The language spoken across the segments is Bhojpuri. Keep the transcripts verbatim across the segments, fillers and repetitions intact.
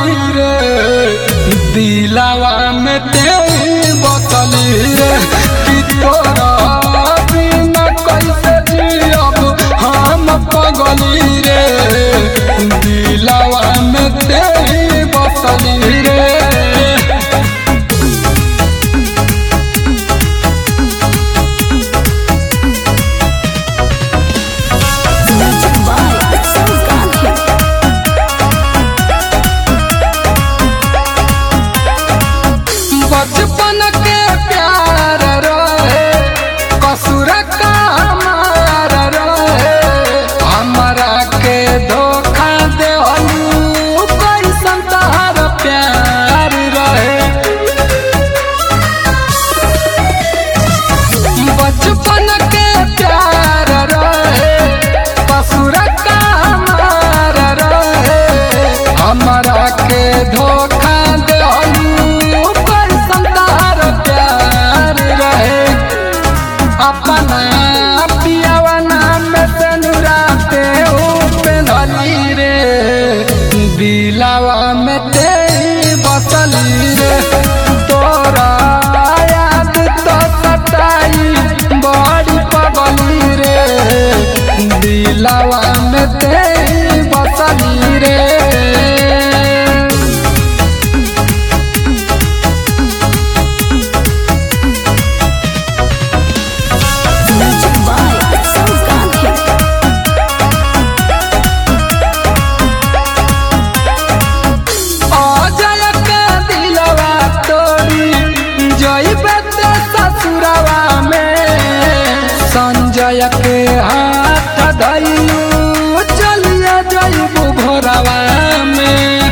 पगली रे दिलावा में तेरी बसली रे कि तोरा बिना कैसे जियब हम पगली रे दिलावा में तेरी बसली रे। बचपन के प्यार रहे कसूर का हमार रहे हमरा के धोखा देहलू कैसन तोहर प्यार रहे। बचपन के प्यार रहे कसूर का हमार रहे हमरा के धोखा अपना पियावा नाम से नुराते पेंधली रे दिलावा में तेरी बसली रे तोरा याद तो सताई बड़ी पगली रे दिलावा में तेरी बसली रे। संजय के हाथ धइलू चलिया जइबू भोरवा में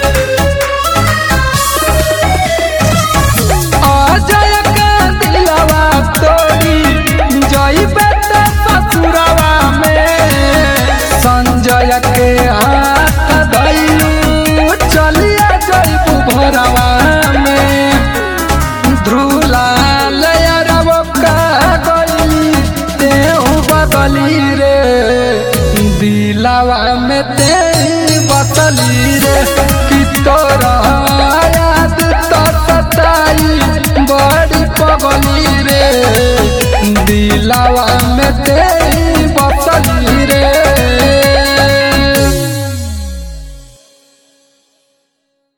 अजय के दिलवा तोड़ी जइबे त ससुरवा में संजय के हाथ धइलू चलिया जइबू भोरवा में ध्रुलाल यारव का बसली रे दिलावा में तेरी बसली रे।